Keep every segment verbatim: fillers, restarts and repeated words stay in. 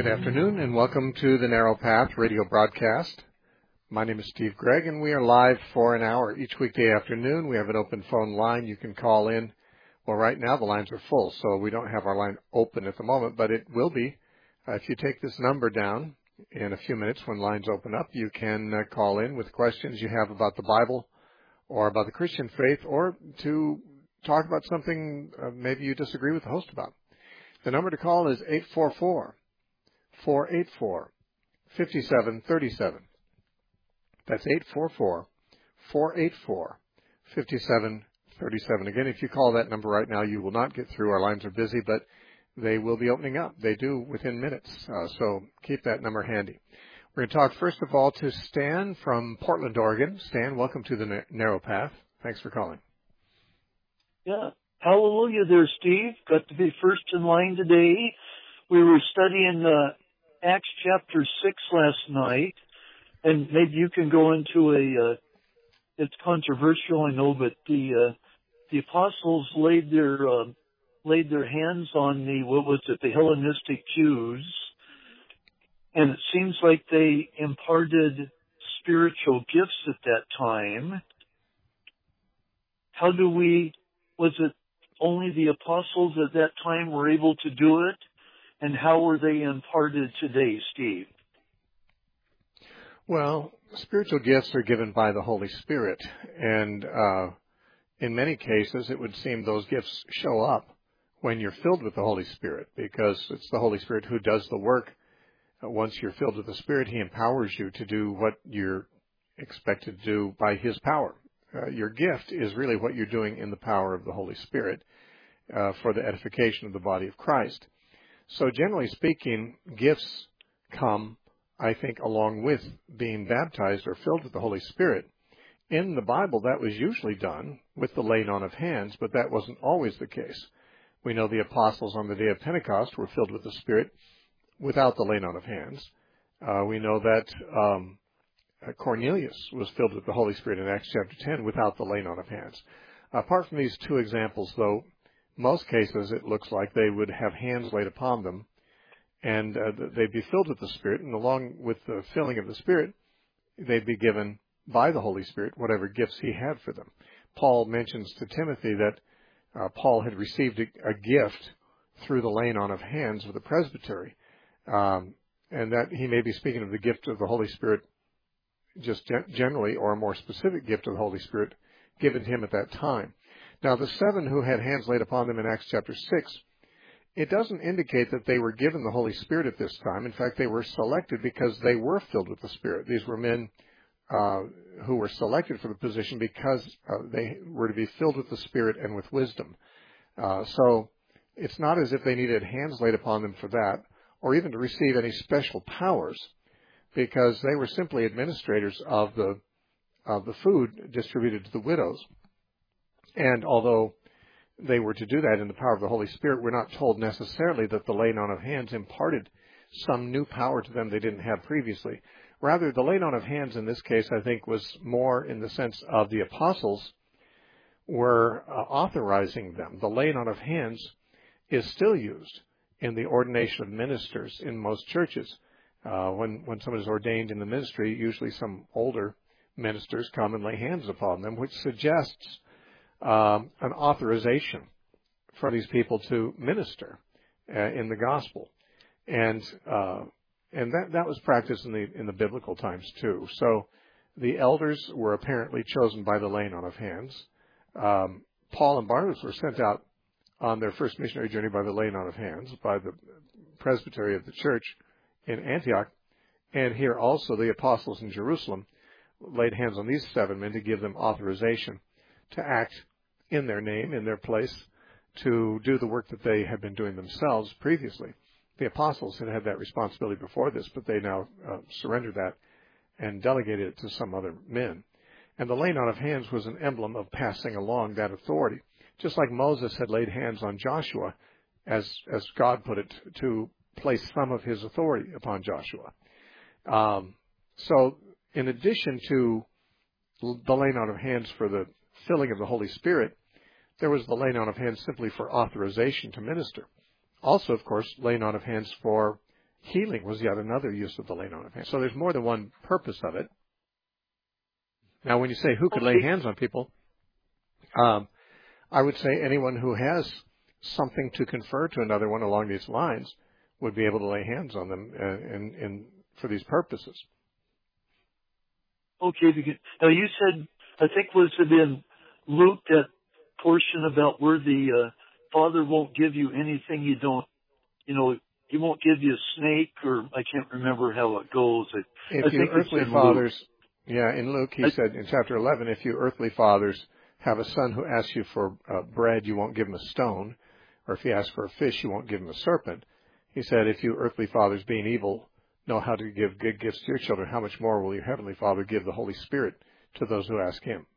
Good afternoon, and welcome to the Narrow Path radio broadcast. My name is Steve Gregg, and we are live for an hour each weekday afternoon. We have an open phone line. You can call in. Well, right now the lines are full, so we don't have our line open at the moment, but it will be. Uh, if you take this number down in a few minutes when lines open up, you can uh, call in with questions you have about the Bible or about the Christian faith, or to talk about something uh, maybe you disagree with the host about. The number to call is eight four four, four eight four, five seven three seven. That's eight four four, four eight four, five seven three seven. Again, if you call that number right now, you will not get through. Our lines are busy, but they will be opening up. They do within minutes, uh, so keep that number handy. We're going to talk first of all to Stan from Portland, Oregon. Stan, welcome to the Narrow Path. Thanks for calling. Yeah. Hallelujah there, Steve. Got to be first in line today. We were studying uh, Acts chapter six last night, and maybe you can go into a, uh, it's controversial, I know, but the uh, the apostles laid their uh, laid their hands on the, what was it, the Hellenistic Jews, and it seems like they imparted spiritual gifts at that time. How do we, was it only the apostles at that time were able to do it? And how were they imparted today, Steve? Well, spiritual gifts are given by the Holy Spirit, and uh, in many cases it would seem those gifts show up when you're filled with the Holy Spirit, because it's the Holy Spirit who does the work. Uh, once you're filled with the Spirit, He empowers you to do what you're expected to do by His power. Uh, your gift is really what you're doing in the power of the Holy Spirit uh, for the edification of the body of Christ. So generally speaking, gifts come, I think, along with being baptized or filled with the Holy Spirit. In the Bible, that was usually done with the laying on of hands, but that wasn't always the case. We know the apostles on the day of Pentecost were filled with the Spirit without the laying on of hands. Uh, we know that um, Cornelius was filled with the Holy Spirit in Acts chapter ten without the laying on of hands. Apart from these two examples, though, most cases it looks like they would have hands laid upon them, and uh, they'd be filled with the Spirit, and along with the filling of the Spirit, they'd be given by the Holy Spirit whatever gifts He had for them. Paul mentions to Timothy that uh, Paul had received a, a gift through the laying on of hands of the presbytery, um, and that he may be speaking of the gift of the Holy Spirit just gen- generally, or a more specific gift of the Holy Spirit given to him at that time. Now, the seven who had hands laid upon them in Acts chapter six, it doesn't indicate that they were given the Holy Spirit at this time. In fact, they were selected because they were filled with the Spirit. These were men uh, who were selected for the position because uh, they were to be filled with the Spirit and with wisdom. Uh, so it's not as if they needed hands laid upon them for that, or even to receive any special powers, because they were simply administrators of the of the food distributed to the widows. And although they were to do that in the power of the Holy Spirit, we're not told necessarily that the laying on of hands imparted some new power to them they didn't have previously. Rather, the laying on of hands in this case, I think, was more in the sense of the apostles were uh, authorizing them. The laying on of hands is still used in the ordination of ministers in most churches. Uh, when, when someone is ordained in the ministry, usually some older ministers come and lay hands upon them, which suggests um, an authorization for these people to minister uh, in the gospel. And uh, and that, that was practiced in the in the biblical times too. So the elders were apparently chosen by the laying on of hands. Um, Paul and Barnabas were sent out on their first missionary journey by the laying on of hands by the presbytery of the church in Antioch, and here also the apostles in Jerusalem laid hands on these seven men to give them authorization to act in their name, in their place, to do the work that they had been doing themselves previously. The apostles had had that responsibility before this, but they now uh, surrendered that and delegated it to some other men. And the laying on of hands was an emblem of passing along that authority, just like Moses had laid hands on Joshua, as as God put it, to place some of his authority upon Joshua. Um, so in addition to the laying on of hands for the filling of the Holy Spirit, there was the laying on of hands simply for authorization to minister. Also, of course, laying on of hands for healing was yet another use of the laying on of hands. So there's more than one purpose of it. Now, when you say who could lay hands on people, um, I would say anyone who has something to confer to another one along these lines would be able to lay hands on them uh, in, in, for these purposes. Okay, because, now you said, I think was it in Luke, that portion about where the uh, Father won't give you anything you don't, you know, He won't give you a snake, or I can't remember how it goes. I, If I you think earthly it's in fathers, Luke. yeah, in Luke he I, said in chapter eleven, if you earthly fathers have a son who asks you for uh, bread, you won't give him a stone, or if he asks for a fish, you won't give him a serpent. He said, if you earthly fathers, being evil, know how to give good gifts to your children, how much more will your heavenly Father give the Holy Spirit to those who ask him?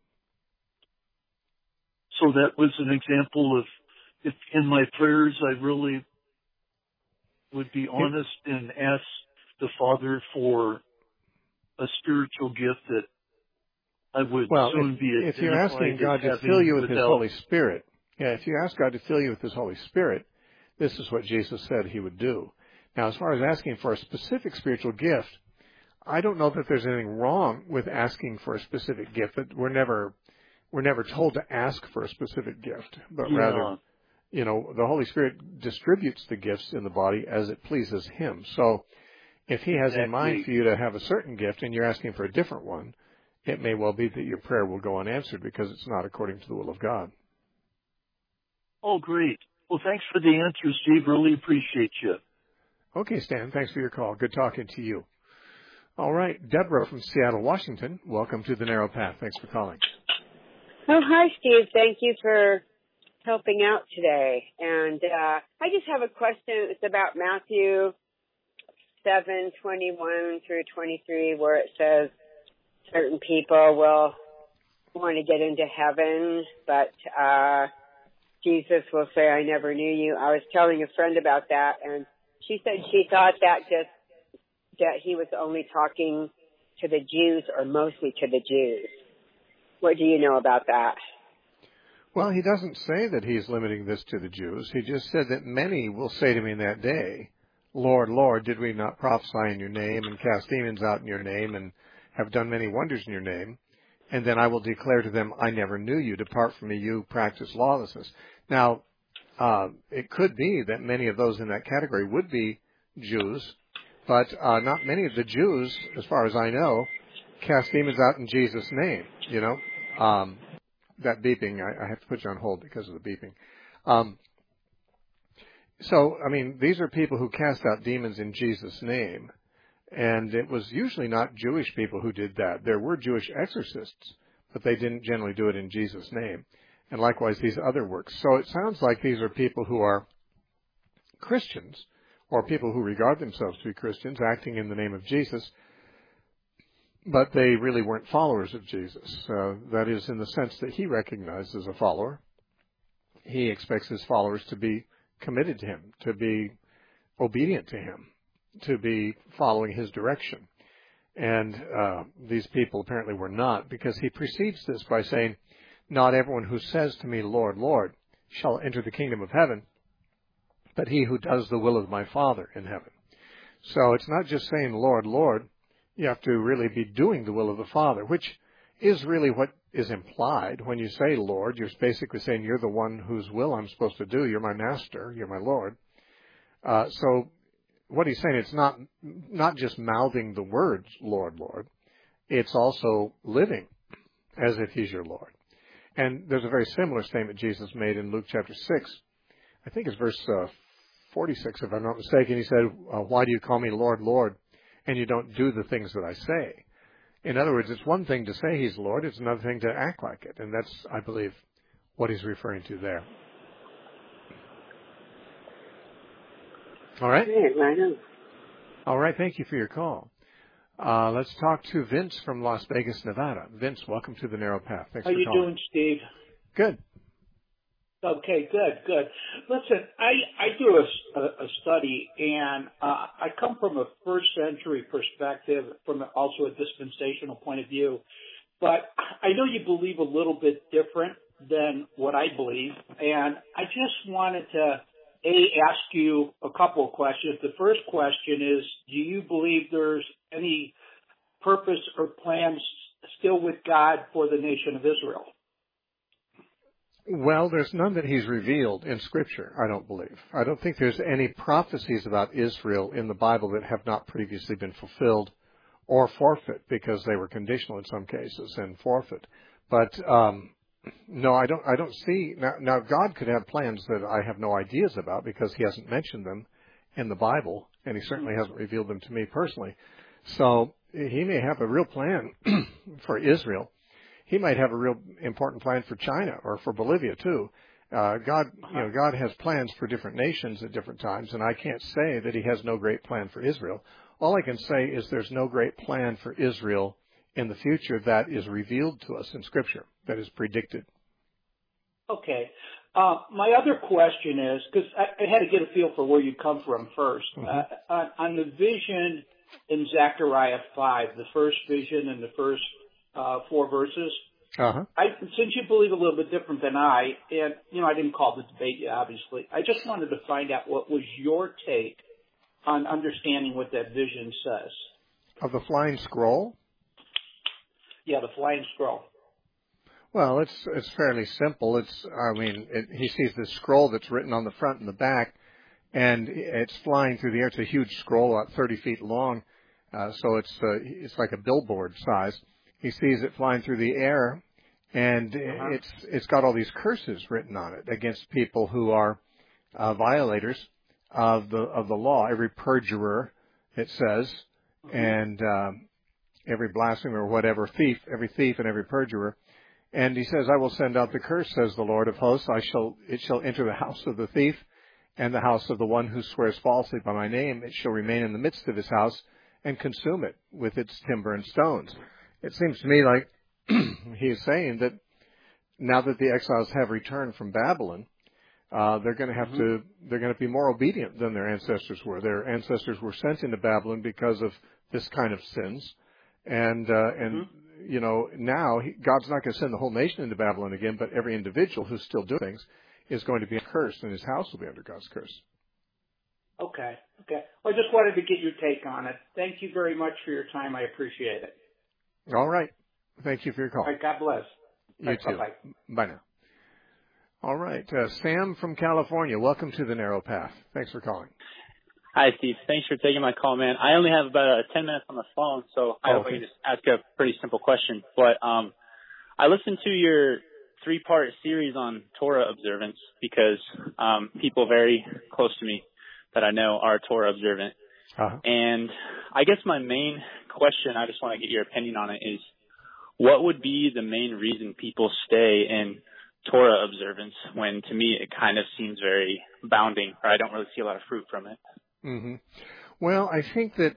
so that was an example of, if in my prayers I really would be honest and ask the Father for a spiritual gift that I would Well, soon if, be if you're identified asking God as to having fill you with His without. Holy Spirit, yeah, if you ask God to fill you with His Holy Spirit, this is what Jesus said He would do. Now, as far as asking for a specific spiritual gift, I don't know that there's anything wrong with asking for a specific gift. That we're never we're never told to ask for a specific gift, but Yeah. rather, you know, the Holy Spirit distributes the gifts in the body as it pleases Him. So, if He has Exactly. in mind for you to have a certain gift and you're asking for a different one, it may well be that your prayer will go unanswered because it's not according to the will of God. Oh, great. Well, thanks for the answer, Steve. Really appreciate you. Okay, Stan, thanks for your call. Good talking to you. All right, Deborah from Seattle, Washington. Welcome to the Narrow Path. Thanks for calling. Oh, hi, Steve. Thank you for helping out today. And uh, I just have a question. It's about Matthew seven twenty-one through twenty-three, where it says certain people will want to get into heaven, but uh, Jesus will say, I never knew you. I was telling a friend about that, and she said she thought that just that he was only talking to the Jews or mostly to the Jews. What do you know about that? Well, he doesn't say that he's limiting this to the Jews. He just said that many will say to me in that day, Lord, Lord, did we not prophesy in your name and cast demons out in your name and have done many wonders in your name? And then I will declare to them, I never knew you. Depart from me, you practice lawlessness. Now, uh, it could be that many of those in that category would be Jews, but uh, not many of the Jews, as far as I know, cast demons out in Jesus' name, you know. Um, that beeping, I, I have to put you on hold because of the beeping. Um, so, I mean, these are people who cast out demons in Jesus' name, and it was usually not Jewish people who did that. There were Jewish exorcists, but they didn't generally do it in Jesus' name. And likewise, these other works. So it sounds like these are people who are Christians, or people who regard themselves to be Christians, acting in the name of Jesus, but they really weren't followers of Jesus. Uh, that is, in the sense that he recognized as a follower. He expects his followers to be committed to him, to be obedient to him, to be following his direction. And uh, these people apparently were not, because he precedes this by saying, not everyone who says to me, Lord, Lord, shall enter the kingdom of heaven, but he who does the will of my Father in heaven. So it's not just saying, Lord, Lord. You have to really be doing the will of the Father, which is really what is implied. When you say Lord, you're basically saying you're the one whose will I'm supposed to do. You're my master. You're my Lord. Uh, so what he's saying, it's not not just mouthing the words, Lord, Lord. It's also living as if he's your Lord. And there's a very similar statement Jesus made in Luke chapter six. I think it's verse uh, forty-six, if I'm not mistaken. He said, uh, why do you call me Lord, Lord, and you don't do the things that I say? In other words, it's one thing to say he's Lord, it's another thing to act like it. And that's, I believe, what he's referring to there. All right? Right on. All right, thank you for your call. Uh, let's talk to Vince from Las Vegas, Nevada. Vince, welcome to the Narrow Path. Thanks How for you calling. doing, Steve? Good. Okay, good, good. Listen, I, I do a, a study, and uh, I come from a first century perspective, from also a dispensational point of view. But I know you believe a little bit different than what I believe, and I just wanted to A, ask you a couple of questions. The first question is, do you believe there's any purpose or plans still with God for the nation of Israel? Well, there's none that he's revealed in Scripture, I don't believe. I don't think there's any prophecies about Israel in the Bible that have not previously been fulfilled or forfeit, because they were conditional in some cases and forfeit. But um, no, I don't. I don't see now. Now, God could have plans that I have no ideas about because He hasn't mentioned them in the Bible, and He certainly hasn't revealed them to me personally. So He may have a real plan for Israel. He might have a real important plan for China or for Bolivia too. Uh, God, you know, God has plans for different nations at different times, and I can't say that He has no great plan for Israel. All I can say is there's no great plan for Israel in the future that is revealed to us in Scripture, that is predicted. Okay. Uh, my other question is, because I, I had to get a feel for where you come from first. Mm-hmm. Uh, on, on the vision in Zechariah five, the first vision and the first uh, four verses, uh-huh. I, since you believe a little bit different than I, and, you know, I didn't call the debate yet, obviously, I just wanted to find out what was your take on understanding what that vision says. Of the flying scroll? Yeah, the flying scroll. Well, it's it's fairly simple. It's I mean, it, he sees this scroll that's written on the front and the back, and it's flying through the air. It's a huge scroll, about thirty feet long, uh, so it's uh, it's like a billboard size. He sees it flying through the air, and uh-huh. it's it's got all these curses written on it against people who are uh, violators of the of the law. Every perjurer, it says, mm-hmm. and um, every blasphemer or whatever, thief, every thief and every perjurer. And he says, I will send out the curse, says the Lord of hosts. I shall it shall enter the house of the thief and the house of the one who swears falsely by my name. It shall remain in the midst of his house and consume it with its timber and stones. It seems to me like he is saying that now that the exiles have returned from Babylon, Uh, they're going to have mm-hmm. to, they're going to be more obedient than their ancestors were. Their ancestors were sent into Babylon because of this kind of sins. And, uh, and, mm-hmm. you know, now he, God's not going to send the whole nation into Babylon again, but every individual who's still doing things is going to be cursed, and his house will be under God's curse. Okay. Okay. Well, I just wanted to get your take on it. Thank you very much for your time. I appreciate it. All right. Thank you for your call. All right. God bless. You right, too. Bye-bye. Bye now. All right. Uh, Sam from California, welcome to the Narrow Path. Thanks for calling. Hi, Steve. Thanks for taking my call, man. I only have about uh, ten minutes on the phone, so I oh, hope okay. I can just ask a pretty simple question. But um, I listened to your three-part series on Torah observance because um, people very close to me that I know are Torah observant. Uh-huh. And I guess my main question, I just want to get your opinion on it, is what would be the main reason people stay in Torah observance when, to me, it kind of seems very bounding, or I don't really see a lot of fruit from it? Mm-hmm. Well, I think that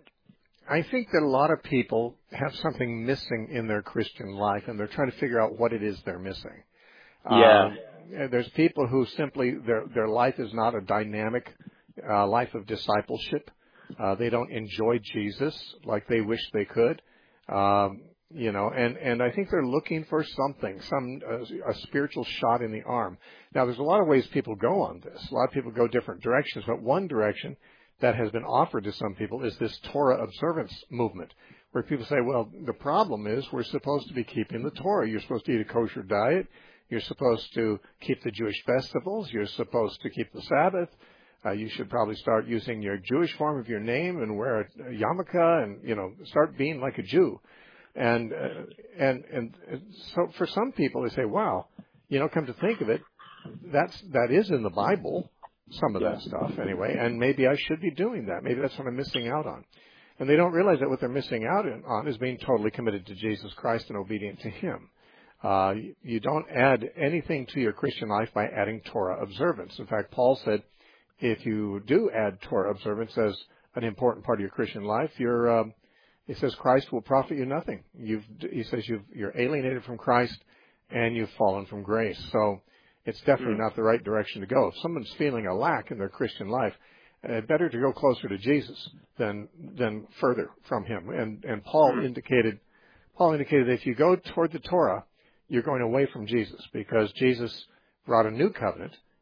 I think that a lot of people have something missing in their Christian life, and they're trying to figure out what it is they're missing. Yeah. Um, there's people who simply their their life is not a dynamic uh, life of discipleship. Uh, they don't enjoy Jesus like they wish they could. Um, You know, and, and I think they're looking for something, some uh, a spiritual shot in the arm. Now, there's a lot of ways people go on this. A lot of people go different directions, but one direction that has been offered to some people is this Torah observance movement, where people say, well, the problem is we're supposed to be keeping the Torah. You're supposed to eat a kosher diet. You're supposed to keep the Jewish festivals. You're supposed to keep the Sabbath. Uh, you should probably start using your Jewish form of your name and wear a, a yarmulke and, you know, start being like a Jew. And, uh, and, and so for some people, they say, wow, you know, come to think of it, that's, that is in the Bible, some of that stuff anyway, and maybe I should be doing that. Maybe that's what I'm missing out on. And they don't realize that what they're missing out on is being totally committed to Jesus Christ and obedient to Him. Uh, you don't add anything to your Christian life by adding Torah observance. In fact, Paul said, if you do add Torah observance as an important part of your Christian life, you're, um, He says Christ will profit you nothing. You've, he says you've, you're alienated from Christ and you've fallen from grace. So it's definitely mm. not the right direction to go. If someone's feeling a lack in their Christian life, uh, better to go closer to Jesus than than further from Him. And and Paul mm. indicated Paul indicated that if you go toward the Torah, you're going away from Jesus because Jesus brought a new covenant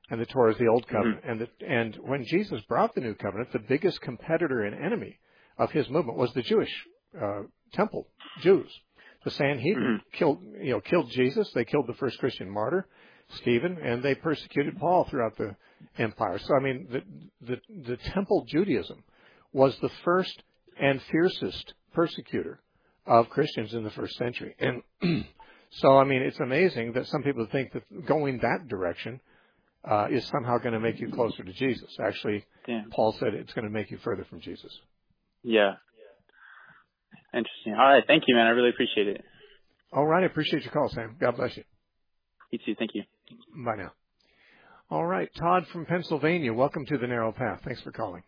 and the Torah is the Old Covenant. Mm-hmm. And the, and when Jesus brought the New Covenant, the biggest competitor and enemy of his movement was the Jewish uh, temple Jews. The Sanhedrin mm-hmm. killed, you know, killed Jesus. They killed the first Christian martyr, Stephen, and they persecuted Paul throughout the empire. So, I mean, the the, the temple Judaism was the first and fiercest persecutor of Christians in the first century. And so, I mean, it's amazing that some people think that going that direction uh, is somehow going to make you closer to Jesus. Actually, Damn. Paul said it's going to make you further from Jesus. Yeah. Interesting. All right. Thank you, man. I really appreciate it. All right. I appreciate your call, Sam. God bless you. You too. Thank you. Bye now. All right. Todd from Pennsylvania. Welcome to the Narrow Path. Thanks for calling.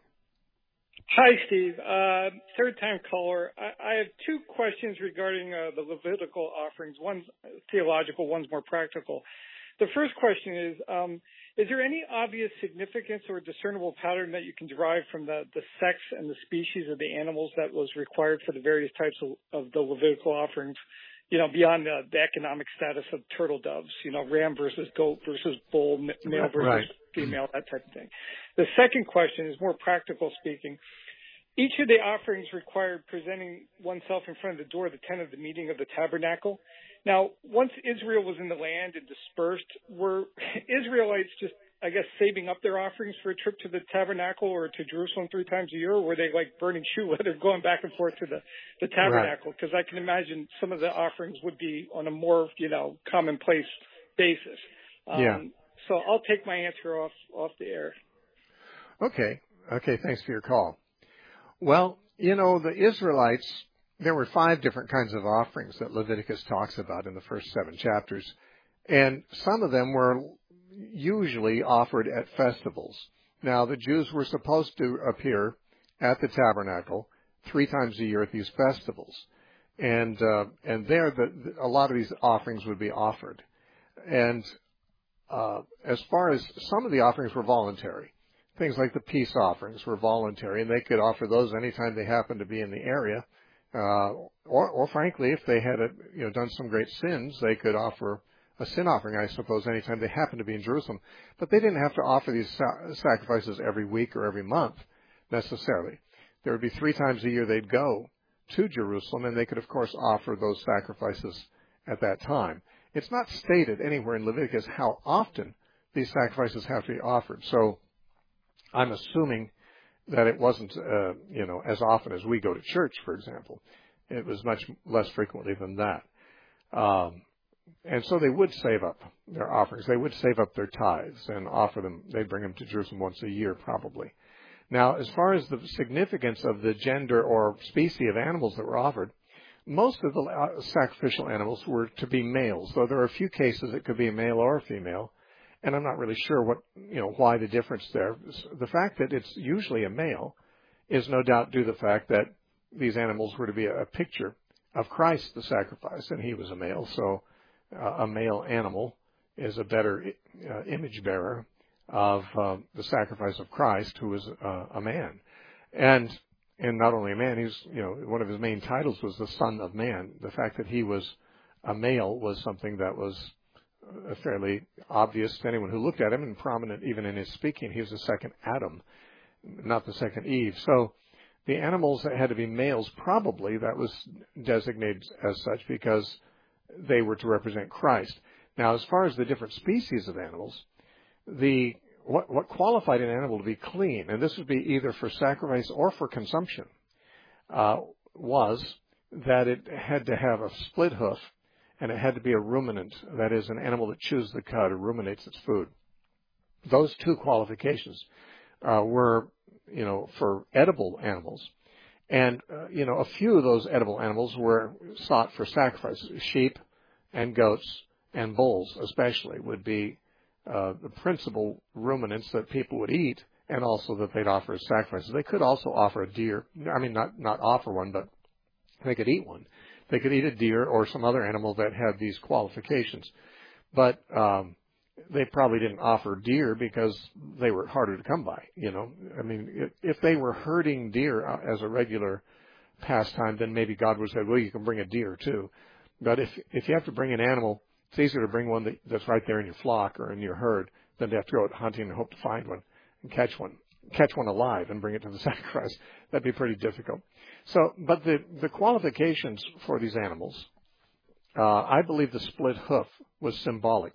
Hi, Steve. Uh, third time caller. I, I have two questions regarding uh, the Levitical offerings. One's theological, one's more practical. The first question is, um, is there any obvious significance or discernible pattern that you can derive from the, the sex and the species of the animals that was required for the various types of, of the Levitical offerings, you know, beyond the, the economic status of turtle doves, you know, ram versus goat versus bull, male versus right. female, that type of thing. The second question is more practical speaking. Each of the offerings required presenting oneself in front of the door of the tent of the meeting of the tabernacle. Now, once Israel was in the land and dispersed, were Israelites just, I guess, saving up their offerings for a trip to the tabernacle or to Jerusalem three times a year, or were they like burning shoe leather going back and forth to the, the tabernacle? Because right. I can imagine some of the offerings would be on a more, you know, commonplace basis. Um, yeah. So I'll take my answer off, off the air. Okay. Okay. Thanks for your call. Well, you know, the Israelites, there were five different kinds of offerings that Leviticus talks about in the first seven chapters. And some of them were usually offered at festivals. Now, the Jews were supposed to appear at the tabernacle three times a year at these festivals. And, uh, and there, the, a lot of these offerings would be offered. And, uh, as far as some of the offerings were voluntary. Things like the peace offerings were voluntary, and they could offer those anytime they happened to be in the area. Uh, or, or frankly, if they had a, you know, done some great sins, they could offer a sin offering, I suppose, anytime they happened to be in Jerusalem. But they didn't have to offer these sa- sacrifices every week or every month, necessarily. There would be three times a year they'd go to Jerusalem, and they could, of course, offer those sacrifices at that time. It's not stated anywhere in Leviticus how often these sacrifices have to be offered. So I'm assuming that it wasn't, uh, you know, as often as we go to church, for example. It was much less frequently than that. Um, and so they would save up their offerings. They would save up their tithes and offer them. They'd bring them to Jerusalem once a year, probably. Now, as far as the significance of the gender or species of animals that were offered, most of the uh, sacrificial animals were to be males, though there are a few cases it could be a male or a female. And I'm not really sure what, you know, why the difference there. The fact that it's usually a male is no doubt due to the fact that these animals were to be a picture of Christ, the sacrifice, and he was a male. So uh, a male animal is a better uh, image bearer of uh, the sacrifice of Christ, who was uh, a man. And and not only a man, he's, you know, one of his main titles was the Son of Man. The fact that he was a male was something that was fairly obvious to anyone who looked at him, and prominent even in his speaking. He was the second Adam, not the second Eve. So the animals that had to be males, probably that was designated as such because they were to represent Christ. Now, as far as the different species of animals, the what, what qualified an animal to be clean, and this would be either for sacrifice or for consumption, uh, was that it had to have a split hoof, and it had to be a ruminant, that is, an animal that chews the cud or ruminates its food. Those two qualifications uh, were, you know, for edible animals. And, uh, you know, a few of those edible animals were sought for sacrifice. Sheep and goats and bulls especially would be uh, the principal ruminants that people would eat, and also that they'd offer as sacrifices. They could also offer a deer. I mean, not, not offer one, but they could eat one. They could eat a deer or some other animal that had these qualifications. But um, they probably didn't offer deer because they were harder to come by, you know. I mean, if they were herding deer as a regular pastime, then maybe God would say, well, you can bring a deer too. But if if you have to bring an animal, it's easier to bring one that, that's right there in your flock or in your herd than to have to go out hunting and hope to find one and catch one, catch one alive and bring it to the sacrifice. That'd be pretty difficult. So, but the, the qualifications for these animals, uh, I believe the split hoof was symbolic.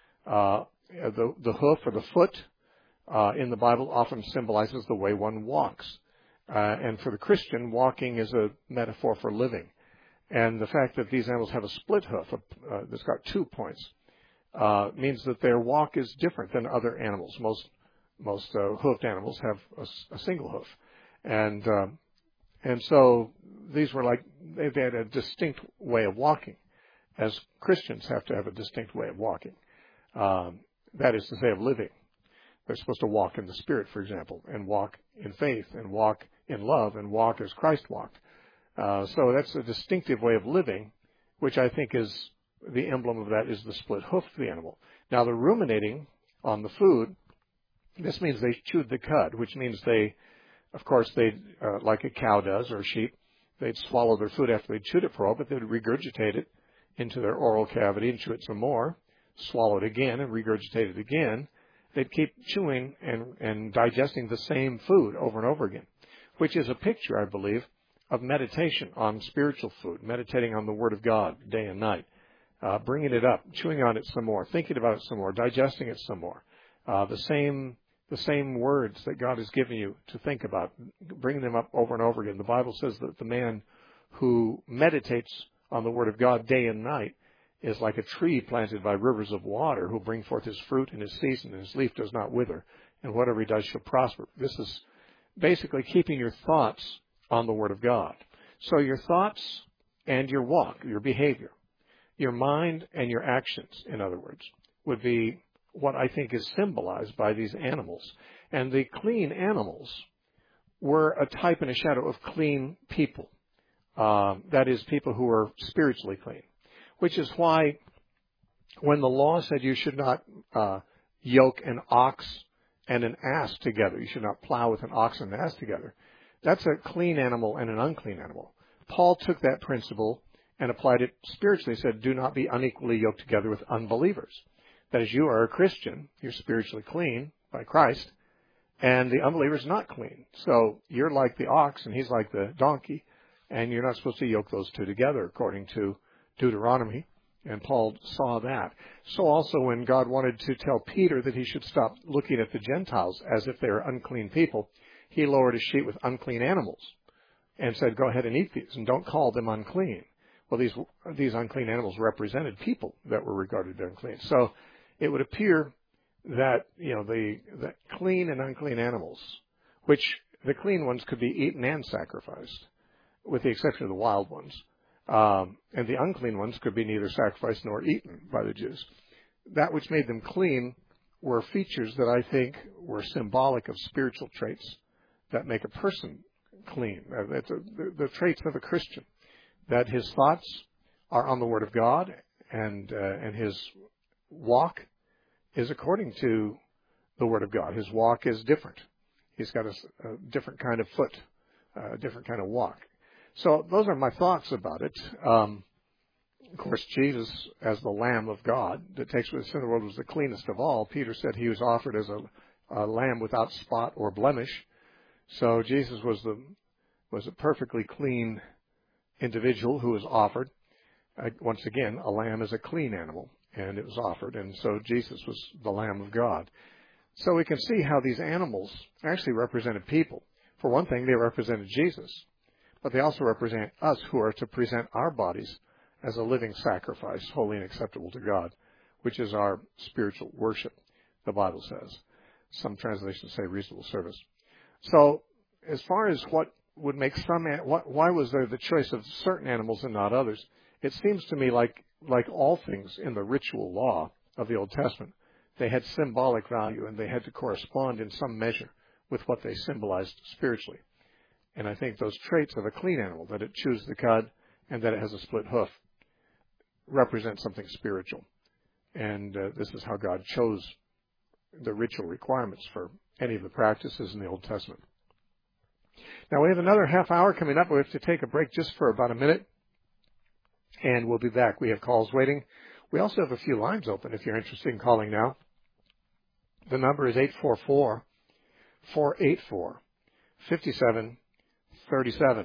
Uh, the, the hoof or the foot uh, in the Bible often symbolizes the way one walks. Uh, and for the Christian, walking is a metaphor for living. And the fact that these animals have a split hoof uh, that's got two points uh, means that their walk is different than other animals. Most most uh, hoofed animals have a, a single hoof, and uh, and so these were like they, they had a distinct way of walking, as Christians have to have a distinct way of walking. Um, that is to say, of living. They're supposed to walk in the Spirit, for example, and walk in faith, and walk in love, and walk as Christ walked. Uh, so that's a distinctive way of living, which I think is the emblem of that is the split hoof of the animal. Now, the ruminating on the food, this means they chewed the cud, which means they, of course, they uh, like a cow does or a sheep, they'd swallow their food after they'd chewed it for a while, but they'd regurgitate it into their oral cavity and chew it some more, swallow it again and regurgitate it again. They'd keep chewing and, and digesting the same food over and over again, which is a picture, I believe, of meditation on spiritual food, meditating on the Word of God day and night, uh, bringing it up, chewing on it some more, thinking about it some more, digesting it some more. Uh, the same the same words that God has given you to think about, bringing them up over and over again. The Bible says that the man who meditates on the Word of God day and night is like a tree planted by rivers of water who bring forth his fruit in his season, and his leaf does not wither, and whatever he does shall prosper. This is basically keeping your thoughts on the Word of God. So your thoughts and your walk, your behavior, your mind and your actions, in other words, would be what I think is symbolized by these animals. And the clean animals were a type and a shadow of clean people. Uh, that is, people who are spiritually clean. Which is why when the law said you should not uh, yoke an ox and an ass together, you should not plow with an ox and an ass together, that's a clean animal and an unclean animal. Paul took that principle and applied it spiritually. He said, do not be unequally yoked together with unbelievers. That is, you are a Christian, you're spiritually clean by Christ, and the unbeliever is not clean. So you're like the ox and he's like the donkey, and you're not supposed to yoke those two together according to Deuteronomy. And Paul saw that. So also when God wanted to tell Peter that he should stop looking at the Gentiles as if they were unclean people, he lowered his sheet with unclean animals and said, go ahead and eat these and don't call them unclean. Well, these these unclean animals represented people that were regarded as unclean. So it would appear that, you know, the, the clean and unclean animals, which the clean ones could be eaten and sacrificed, with the exception of the wild ones, um, and the unclean ones could be neither sacrificed nor eaten by the Jews. That which made them clean were features that I think were symbolic of spiritual traits that make a person clean. That's a, the, the traits of a Christian, that his thoughts are on the Word of God, and uh, and his walk is according to the Word of God. His walk is different. He's got a, a different kind of foot, a different kind of walk. So those are my thoughts about it. Um, of course, Jesus, as the Lamb of God that takes away the sin of the world, was the cleanest of all. Peter said he was offered as a, a lamb without spot or blemish. So Jesus was the was a perfectly clean individual who was offered. Uh, once again, a lamb is a clean animal, and it was offered. And so Jesus was the Lamb of God. So we can see how these animals actually represented people. For one thing, they represented Jesus, but they also represent us who are to present our bodies as a living sacrifice, holy and acceptable to God, which is our spiritual worship, the Bible says. Some translations say reasonable service. So as far as what would make some, what, why was there the choice of certain animals and not others? It seems to me like, like all things in the ritual law of the Old Testament, they had symbolic value and they had to correspond in some measure with what they symbolized spiritually. And I think those traits of a clean animal, that it chews the cud and that it has a split hoof, represent something spiritual. And uh, this is how God chose the ritual requirements for any of the practices in the Old Testament. Now we have another half hour coming up. We have to take a break just for about a minute, and we'll be back. We have calls waiting. We also have a few lines open if you're interested in calling now. The number is eight four four, four eight four, five seven three seven.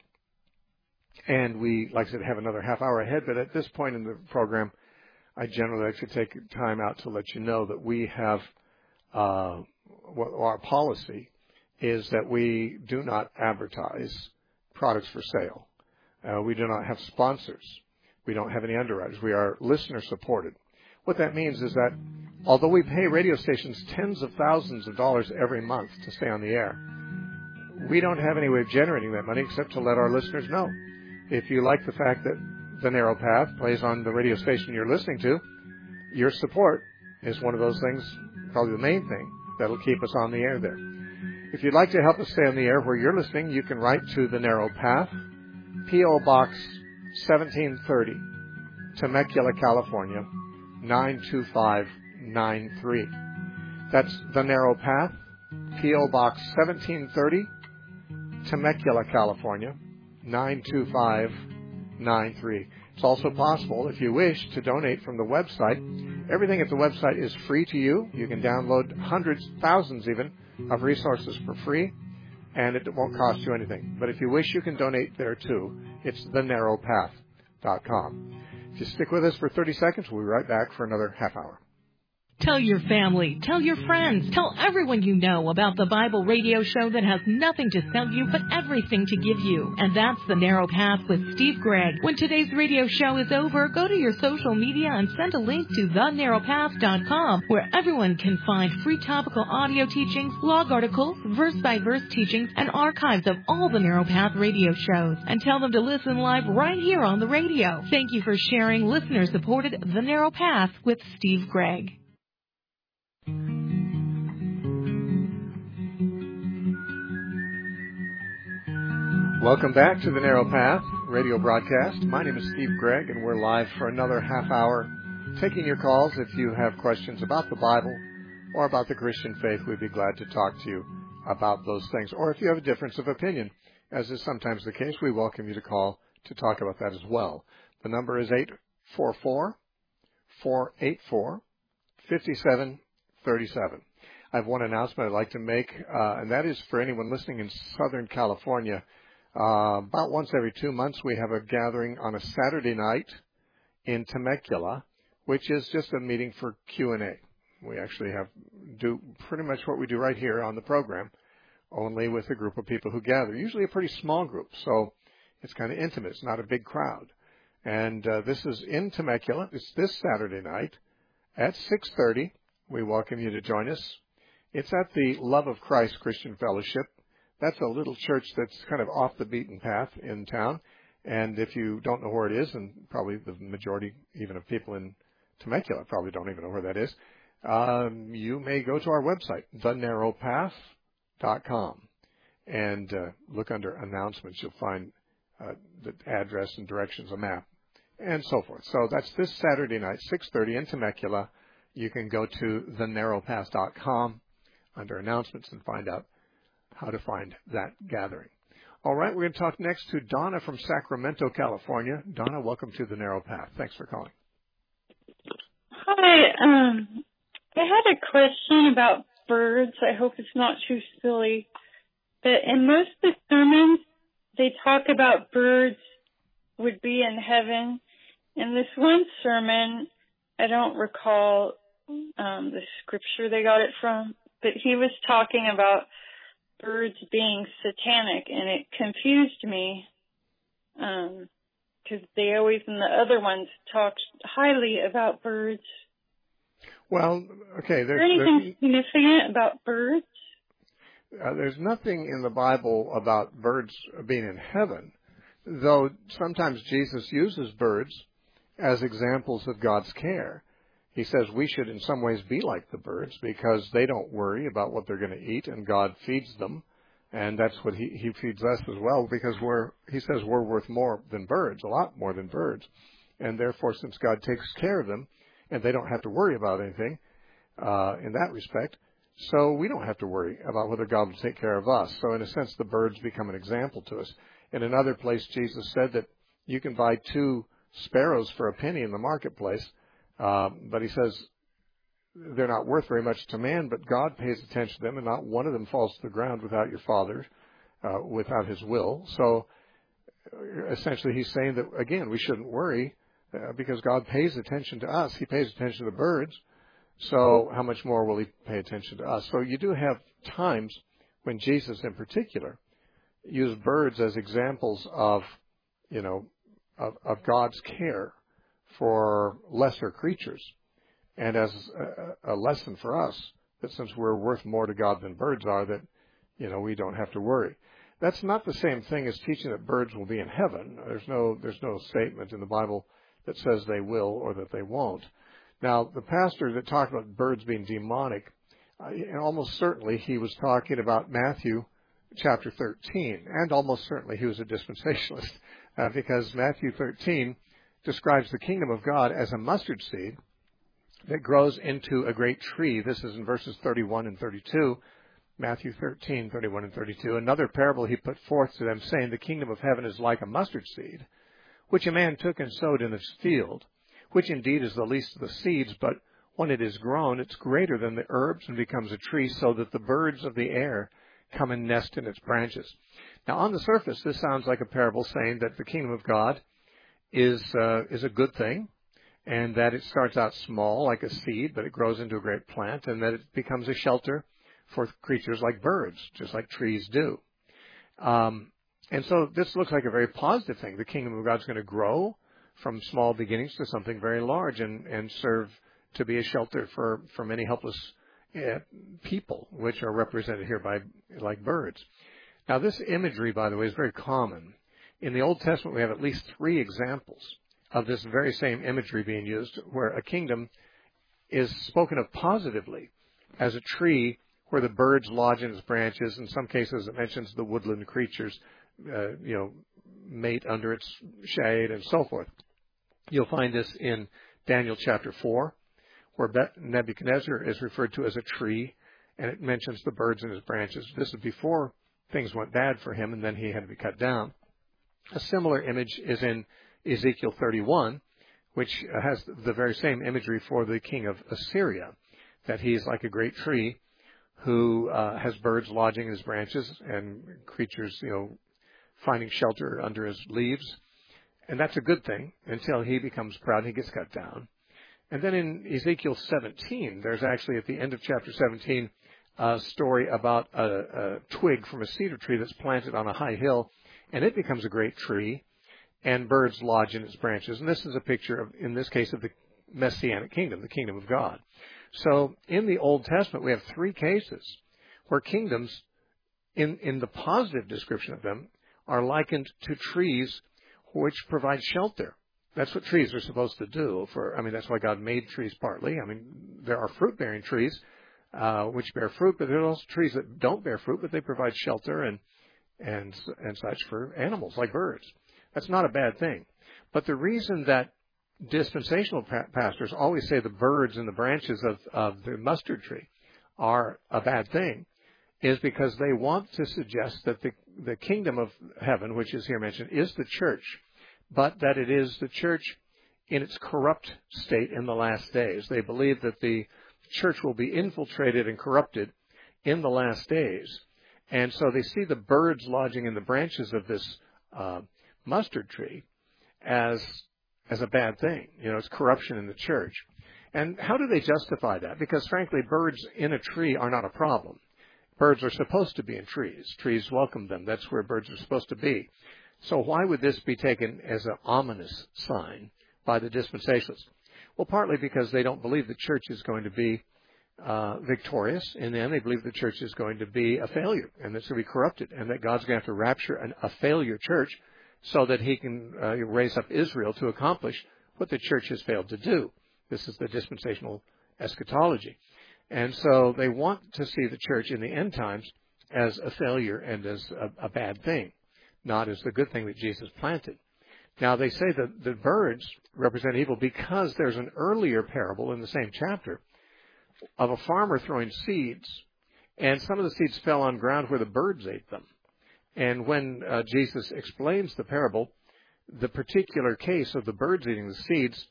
And we, like I said, have another half hour ahead, but at this point in the program, I generally like to take time out to let you know that we have, uh, what our policy is that we do not advertise products for sale. Uh, we do not have sponsors. We don't have any underwriters. We are listener supported. What that means is that although we pay radio stations tens of thousands of dollars every month to stay on the air, we don't have any way of generating that money except to let our listeners know. If you like the fact that The Narrow Path plays on the radio station you're listening to, your support is one of those things, probably the main thing, that'll keep us on the air there. If you'd like to help us stay on the air where you're listening, you can write to The Narrow Path, P O. Box seventeen thirty, Temecula, California, nine two five nine three. That's The Narrow Path, P O. Box seventeen thirty, Temecula, California, nine two five nine three. It's also possible, if you wish, to donate from the website. Everything at the website is free to you. You can download hundreds, thousands even, of resources for free, and it won't cost you anything. But if you wish, you can donate there too. It's the narrow path dot com. If you stick with us for thirty seconds, we'll be right back for another half hour. Tell your family, tell your friends, tell everyone you know about the Bible radio show that has nothing to sell you but everything to give you. And that's The Narrow Path with Steve Gregg. When today's radio show is over, go to your social media and send a link to the narrow path dot com, where everyone can find free topical audio teachings, blog articles, verse-by-verse teachings, and archives of all the Narrow Path radio shows. And tell them to listen live right here on the radio. Thank you for sharing listener-supported The Narrow Path with Steve Gregg. Welcome back to the Narrow Path radio broadcast. My name is Steve Gregg, and we're live for another half hour, taking your calls. If you have questions about the Bible or about the Christian faith, we'd be glad to talk to you about those things. Or if you have a difference of opinion, as is sometimes the case, we welcome you to call to talk about that as well. The number is eight four four, four eight four, five seven three seven. I have one announcement I'd like to make, uh, and that is for anyone listening in Southern California. Uh, about once every two months, we have a gathering on a Saturday night in Temecula, which is just a meeting for Q and A. We actually have do pretty much what we do right here on the program, only with a group of people who gather, usually a pretty small group, so it's kind of intimate. It's not a big crowd. And uh, this is in Temecula. It's this Saturday night at six thirty. We welcome you to join us. It's at the Love of Christ Christian Fellowship. That's a little church that's kind of off the beaten path in town. And if you don't know where it is, and probably the majority even of people in Temecula probably don't even know where that is, um, you may go to our website, the narrow path dot com, and uh, look under announcements. You'll find uh, the address and directions, a map, and so forth. So that's this Saturday night, six thirty in Temecula. You can go to the narrow path dot com under announcements and find out how to find that gathering. All right, we're going to talk next to Donna from Sacramento, California. Donna, welcome to The Narrow Path. Thanks for calling. Hi. Um, I had a question about birds. I hope it's not too silly. But in most of the sermons, they talk about birds would be in heaven. In this one sermon, I don't recall um, the scripture they got it from, but he was talking about birds being satanic, and it confused me because um, they always, in the other ones, talked highly about birds. Well, okay. There's, Is there anything there's, significant about birds? Uh, there's nothing in the Bible about birds being in heaven, though sometimes Jesus uses birds as examples of God's care. He says we should in some ways be like the birds because they don't worry about what they're going to eat, and God feeds them. And that's what he, he feeds us as well, because we're, he says we're worth more than birds, a lot more than birds. And therefore, since God takes care of them, and they don't have to worry about anything uh, in that respect, so we don't have to worry about whether God will take care of us. So in a sense, the birds become an example to us. In another place, Jesus said that you can buy two sparrows for a penny in the marketplace. Um, but he says they're not worth very much to man, but God pays attention to them, and not one of them falls to the ground without your Father, uh, without His will. So essentially He's saying that, again, we shouldn't worry uh, because God pays attention to us. He pays attention to birds. So how much more will He pay attention to us? So you do have times when Jesus in particular used birds as examples of, you know, of, of God's care for lesser creatures, and as a, a lesson for us that since we're worth more to God than birds are, that, you know, we don't have to worry. That's not the same thing as teaching that birds will be in heaven. There's no there's no statement in the Bible that says they will or that they won't. Now, the pastor that talked about birds being demonic, uh, almost certainly he was talking about Matthew chapter thirteen, and almost certainly he was a dispensationalist, uh, because Matthew thirteen describes the kingdom of God as a mustard seed that grows into a great tree. This is in verses thirty-one and thirty-two, Matthew thirteen, thirty-one and thirty-two. Another parable he put forth to them, saying, the kingdom of heaven is like a mustard seed, which a man took and sowed in his field, which indeed is the least of the seeds, but when it is grown, it's greater than the herbs and becomes a tree, so that the birds of the air come and nest in its branches. Now, on the surface, this sounds like a parable saying that the kingdom of God is uh, is a good thing, and that it starts out small, like a seed, but it grows into a great plant, and that it becomes a shelter for creatures like birds, just like trees do. Um, and so this looks like a very positive thing. The kingdom of God is going to grow from small beginnings to something very large, and, and serve to be a shelter for, for many helpless uh, people, which are represented here by like birds. Now, this imagery, by the way, is very common. In the Old Testament, we have at least three examples of this very same imagery being used, where a kingdom is spoken of positively as a tree where the birds lodge in its branches. In some cases, it mentions the woodland creatures, uh, you know, mate under its shade and so forth. You'll find this in Daniel chapter four, where Nebuchadnezzar is referred to as a tree, and it mentions the birds in his branches. This is before things went bad for him, and then he had to be cut down. A similar image is in Ezekiel thirty-one, which has the very same imagery for the king of Assyria, that he's like a great tree who uh, has birds lodging in his branches and creatures, you know, finding shelter under his leaves. And that's a good thing until he becomes proud and he gets cut down. And then in Ezekiel seventeen, there's actually at the end of chapter seventeen a story about a, a twig from a cedar tree that's planted on a high hill, and it becomes a great tree, and birds lodge in its branches. And this is a picture of, in this case, of the Messianic kingdom, the kingdom of God. So in the Old Testament, we have three cases where kingdoms, in, in the positive description of them, are likened to trees which provide shelter. That's what trees are supposed to do. For I mean, that's why God made trees partly. I mean, there are fruit-bearing trees uh, which bear fruit, but there are also trees that don't bear fruit, but they provide shelter and and and such for animals like birds. That's not a bad thing. But the reason that dispensational pa- pastors always say the birds in the branches of, of the mustard tree are a bad thing is because they want to suggest that the, the kingdom of heaven, which is here mentioned, is the church, but that it is the church in its corrupt state in the last days. They believe that the church will be infiltrated and corrupted in the last days. And so they see the birds lodging in the branches of this uh, mustard tree as as a bad thing. You know, it's corruption in the church. And how do they justify that? Because, frankly, birds in a tree are not a problem. Birds are supposed to be in trees. Trees welcome them. That's where birds are supposed to be. So why would this be taken as an ominous sign by the dispensationalists? Well, partly because they don't believe the church is going to be uh, victorious. In the end, they believe the church is going to be a failure and that it's going to be corrupted, and that God's going to have to rapture an, a failure church so that he can uh, raise up Israel to accomplish what the church has failed to do. This is the dispensational eschatology. And so they want to see the church in the end times as a failure and as a, a bad thing, not as the good thing that Jesus planted. Now, they say that the birds represent evil because there's an earlier parable in the same chapter of a farmer throwing seeds, and some of the seeds fell on ground where the birds ate them. And when uh, Jesus explains the parable, the particular case of the birds eating the seeds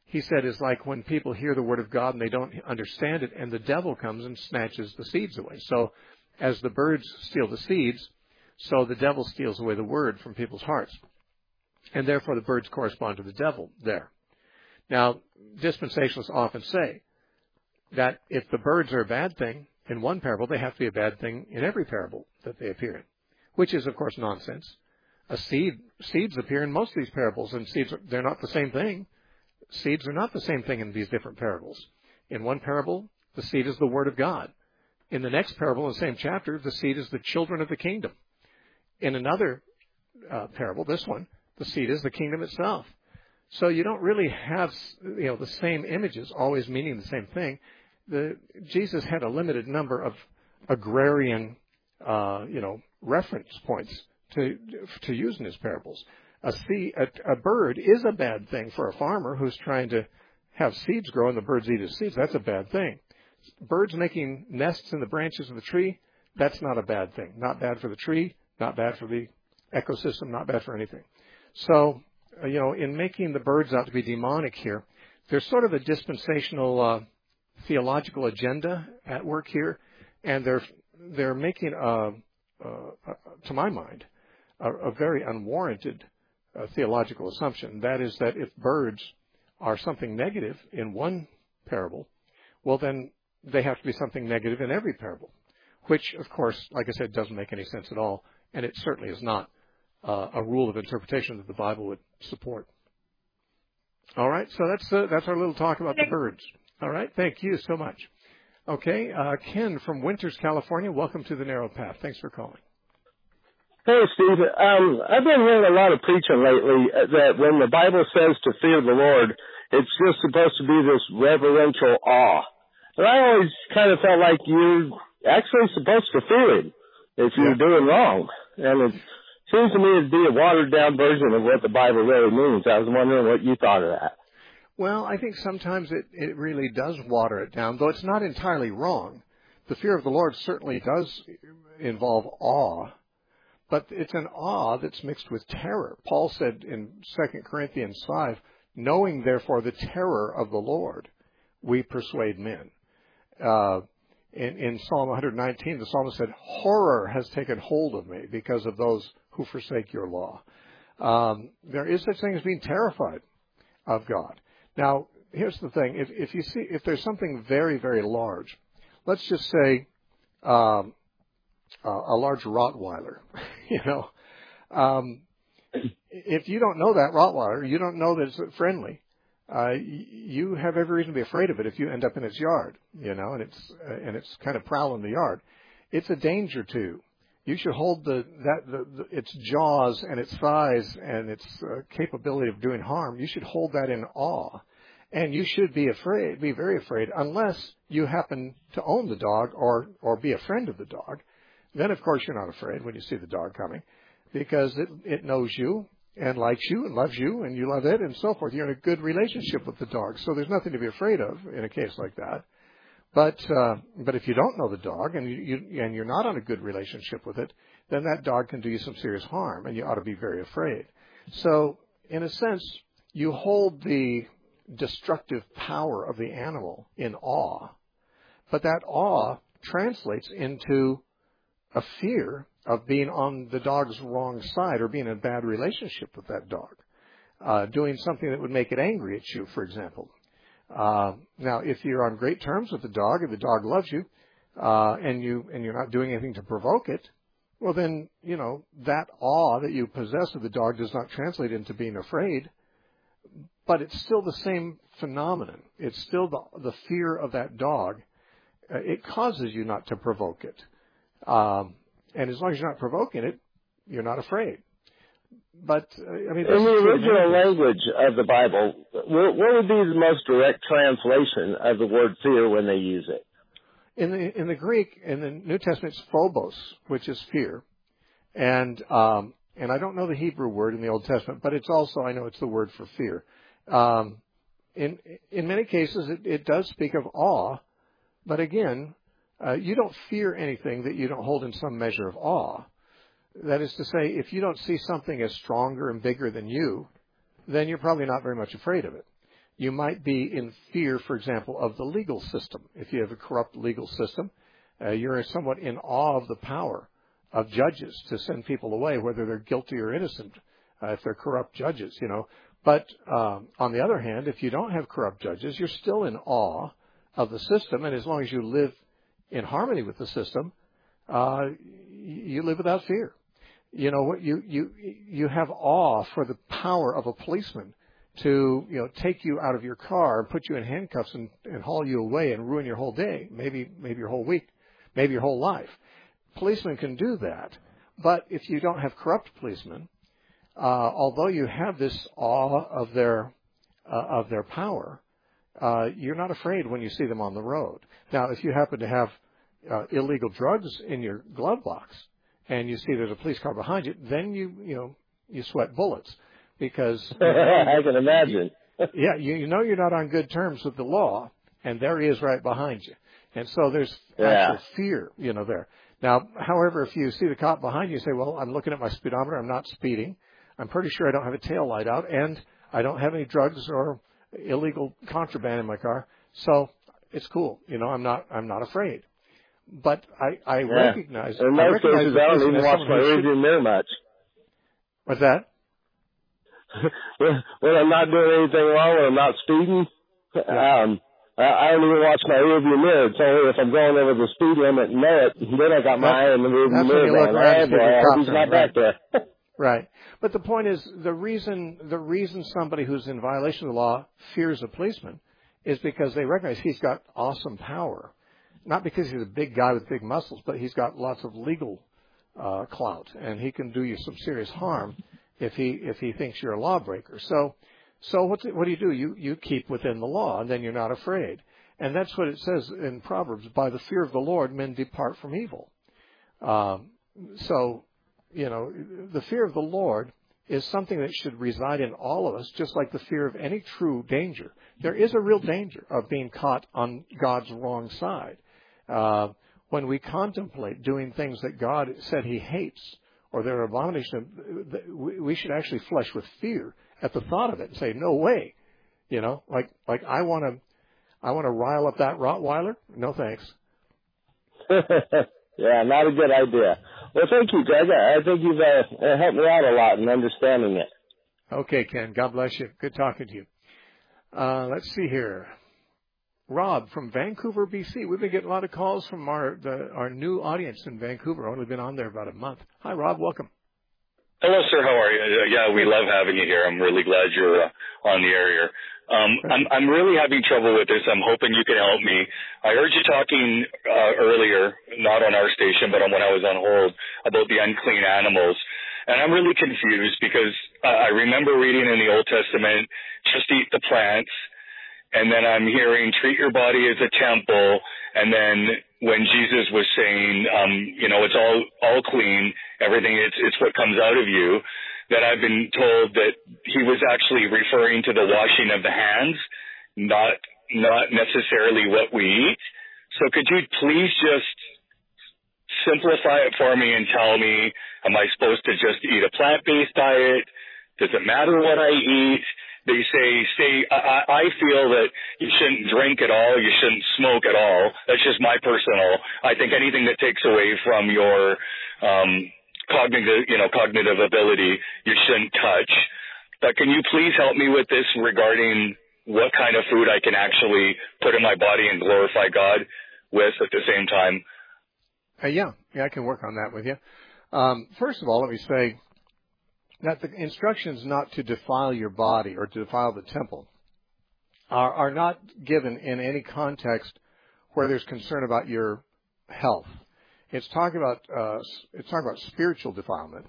he said, is like when people hear the word of God and they don't understand it, and the devil comes and snatches the seeds away. So as the birds steal the seeds, so the devil steals away the word from people's hearts. And therefore the birds correspond to the devil there. Now, dispensationalists often say that if the birds are a bad thing in one parable, they have to be a bad thing in every parable that they appear in, which is, of course, nonsense. A seed, seeds appear in most of these parables, and seeds, are, they're not the same thing. Seeds are not the same thing in these different parables. In one parable, the seed is the word of God. In the next parable, in the same chapter, the seed is the children of the kingdom. In another uh, parable, this one, the seed is the kingdom itself. So you don't really have, you know, the same images always meaning the same thing. The, Jesus had a limited number of agrarian, uh, you know, reference points to to use in his parables. A, seed, a, a bird is a bad thing for a farmer who's trying to have seeds grow and the birds eat his seeds. That's a bad thing. Birds making nests in the branches of the tree, that's not a bad thing. Not bad for the tree, not bad for the ecosystem, not bad for anything. So, uh, you know, in making the birds out to be demonic here, there's sort of a dispensational uh, theological agenda at work here, and they're they're making, a, a, a, to my mind, a, a very unwarranted uh, theological assumption. That is that if birds are something negative in one parable, well, then they have to be something negative in every parable, which, of course, like I said, doesn't make any sense at all, and it certainly is not uh, a rule of interpretation that the Bible would support. All right, so that's uh, that's our little talk about the birds. All right, thank you so much. Okay, uh, Ken from Winters, California, welcome to the Narrow Path. Thanks for calling. Hey, Steve. Um, I've been hearing a lot of preaching lately that when the Bible says to fear the Lord, it's just supposed to be this reverential awe. And I always kind of felt like you're actually supposed to fear him if you're yeah. doing wrong. And it seems to me to be a watered-down version of what the Bible really means. I was wondering what you thought of that. Well, I think sometimes it, it really does water it down, though it's not entirely wrong. The fear of the Lord certainly does involve awe, but it's an awe that's mixed with terror. Paul said in Second Corinthians five, knowing therefore the terror of the Lord, we persuade men. Uh, in, in Psalm one nineteen, the psalmist said, horror has taken hold of me because of those who forsake your law. Um, there is such thing as being terrified of God. Now, here's the thing. If, if you see, if there's something very, very large, let's just say um, uh, a large Rottweiler, you know, um, if you don't know that Rottweiler, you don't know that it's friendly, uh, you have every reason to be afraid of it if you end up in its yard, you know, and it's uh, and it's kind of prowling the yard. It's a danger to you. You should hold the that the, the, its jaws and its size and its uh, capability of doing harm. You should hold that in awe, and you should be afraid, be very afraid, unless you happen to own the dog or or be a friend of the dog. Then, of course, you're not afraid when you see the dog coming, because it it knows you and likes you and loves you, and you love it, and so forth. You're in a good relationship with the dog, so there's nothing to be afraid of in a case like that. But uh, but if you don't know the dog and you, you and you're not on a good relationship with it, then that dog can do you some serious harm, and you ought to be very afraid. So, in a sense, you hold the destructive power of the animal in awe, but that awe translates into a fear of being on the dog's wrong side or being in a bad relationship with that dog, uh, doing something that would make it angry at you, for example. Uh, now, if you're on great terms with the dog and the dog loves you, uh, and you, and you're not doing anything to provoke it, well then, you know, that awe that you possess of the dog does not translate into being afraid, but it's still the same phenomenon. It's still the, the fear of that dog. Uh, it causes you not to provoke it. Um, and as long as you're not provoking it, you're not afraid. But, uh, I mean, in the original language of the Bible, what, what would be the most direct translation of the word fear when they use it? In the in the Greek, in the New Testament, it's phobos, which is fear, and um, and I don't know the Hebrew word in the Old Testament, but it's also, I know it's the word for fear. Um, in in many cases, it, it does speak of awe, but again, uh, you don't fear anything that you don't hold in some measure of awe. That is to say, if you don't see something as stronger and bigger than you, then you're probably not very much afraid of it. You might be in fear, for example, of the legal system. If you have a corrupt legal system, uh, you're somewhat in awe of the power of judges to send people away, whether they're guilty or innocent, uh, if they're corrupt judges, you know. But um, on the other hand, if you don't have corrupt judges, you're still in awe of the system, and as long as you live in harmony with the system, uh, you live without fear. You know, you you you have awe for the power of a policeman to, you know, take you out of your car and put you in handcuffs and, and haul you away and ruin your whole day, maybe maybe your whole week, maybe your whole life. Policemen can do that, but if you don't have corrupt policemen, uh, although you have this awe of their uh, of their power, uh, you're not afraid when you see them on the road. Now, if you happen to have uh, illegal drugs in your glove box and you see there's a police car behind you, then you you know you sweat bullets. Because I can imagine. yeah, you, you know you're not on good terms with the law, and there he is right behind you. And so there's yeah. actual fear, you know, there. Now, however, if you see the cop behind you, you say, well, I'm looking at my speedometer, I'm not speeding, I'm pretty sure I don't have a tail light out, and I don't have any drugs or illegal contraband in my car, so it's cool. You know, I'm not I'm not afraid. But I, I yeah. recognize... In most cases, I don't even watch my rearview mirror much. What's that? When I'm not doing anything wrong, when I'm not speeding, um, I, I don't even watch my rearview mirror. It's only if I'm going over the speed limit and know it, then I got my eye in the rearview mirror going, hey, boy, I hope he's not back there. Right. But the point is, the reason the reason somebody who's in violation of the law fears a policeman is because they recognize he's got awesome power. Not because he's a big guy with big muscles, but he's got lots of legal uh, clout, and he can do you some serious harm if he if he thinks you're a lawbreaker. So so what what do you do? You you keep within the law, and then you're not afraid. And that's what it says in Proverbs: by the fear of the Lord, men depart from evil. Um, so, you know, the fear of the Lord is something that should reside in all of us, just like the fear of any true danger. There is a real danger of being caught on God's wrong side. Uh, when we contemplate doing things that God said he hates, or they're an abomination, we should actually flush with fear at the thought of it and say, no way. You know, like, like I want to, I want to rile up that Rottweiler? No thanks. Yeah, not a good idea. Well, thank you, Greg. I think you've uh, helped me out a lot in understanding it. Okay, Ken. God bless you. Good talking to you. Uh, let's see here. Rob from Vancouver, B C. We've been getting a lot of calls from our the, our new audience in Vancouver. Only been on there about a month. Hi, Rob. Welcome. Hello, sir. How are you? Uh, yeah, we love having you here. I'm really glad you're uh, on the air here. Um, I'm, I'm really having trouble with this. I'm hoping you can help me. I heard you talking uh, earlier, not on our station, but on when I was on hold, about the unclean animals. And I'm really confused because uh, I remember reading in the Old Testament, just eat the plants. And then I'm hearing treat your body as a temple. And then when Jesus was saying, um, you know, it's all, all clean, everything, it's, it's what comes out of you, that I've been told that he was actually referring to the washing of the hands, not, not necessarily what we eat. So could you please just simplify it for me and tell me, am I supposed to just eat a plant-based diet? Does it matter what I eat? They say, stay, I, I feel that you shouldn't drink at all, you shouldn't smoke at all. That's just my personal. I think anything that takes away from your um, cognitive, you know, cognitive ability, you shouldn't touch. But can you please help me with this regarding what kind of food I can actually put in my body and glorify God with at the same time? Uh, yeah, yeah, I can work on that with you. Um, first of all, let me say that the instructions not to defile your body or to defile the temple are, are not given in any context where there's concern about your health. It's talking about uh, it's talking about spiritual defilement,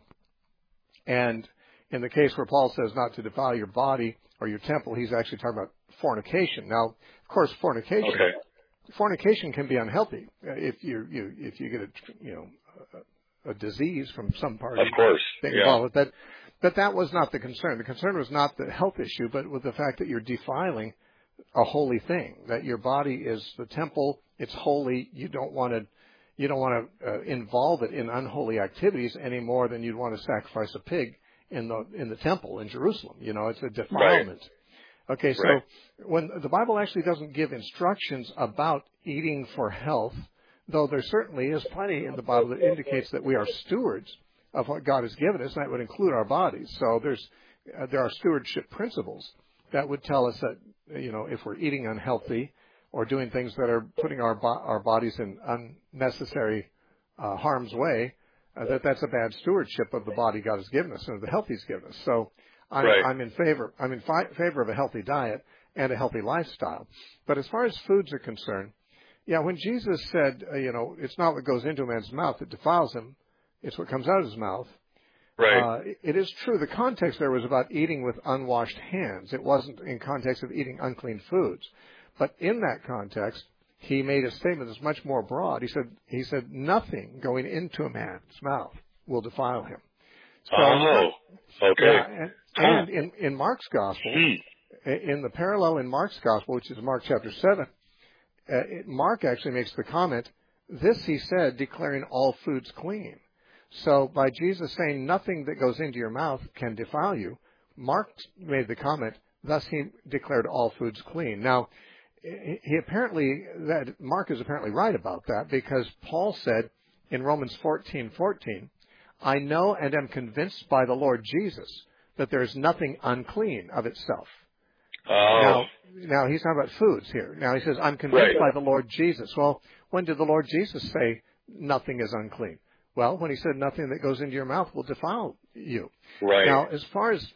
and in the case where Paul says not to defile your body or your temple, he's actually talking about fornication. Now, of course, fornication okay. fornication can be unhealthy if you you if you get a you know. A, a disease from some part of course, thing yeah. involved with that. But that was not the concern. The concern was not the health issue, but with the fact that you're defiling a holy thing, that your body is the temple, it's holy, you don't want to you don't want to uh, involve it in unholy activities any more than you'd want to sacrifice a pig in the in the temple in Jerusalem. You know, it's a defilement. Okay, so right. when the Bible actually doesn't give instructions about eating for health, though there certainly is plenty in the Bible that indicates that we are stewards of what God has given us, and that would include our bodies. So there's uh, there are stewardship principles that would tell us that, you know, if we're eating unhealthy or doing things that are putting our bo- our bodies in unnecessary uh, harm's way, uh, that that's a bad stewardship of the body God has given us and of the health He's given us. So I'm, right. I'm in favor. I'm in fi- favor of a healthy diet and a healthy lifestyle. But as far as foods are concerned, yeah, when Jesus said, uh, you know, it's not what goes into a man's mouth that defiles him, it's what comes out of his mouth. Right. Uh, it is true. The context there was about eating with unwashed hands. It wasn't in context of eating unclean foods. But in that context, he made a statement that's much more broad. He said, he said, nothing going into a man's mouth will defile him. So, oh, okay. Yeah, and, and in, in Mark's gospel, hmm. in the parallel in Mark's gospel, which is Mark chapter seven, uh, it, Mark actually makes the comment, this he said, declaring all foods clean. So by Jesus saying nothing that goes into your mouth can defile you, Mark made the comment, thus he declared all foods clean. Now, he apparently, that Mark is apparently right about that, because Paul said in Romans fourteen fourteen, I know and am convinced by the Lord Jesus that there is nothing unclean of itself. Oh. Now, now he's talking about foods here. Now he says, I'm convinced right. by the Lord Jesus. Well, when did the Lord Jesus say nothing is unclean? Well, when he said nothing that goes into your mouth will defile you. Right. Now, as far as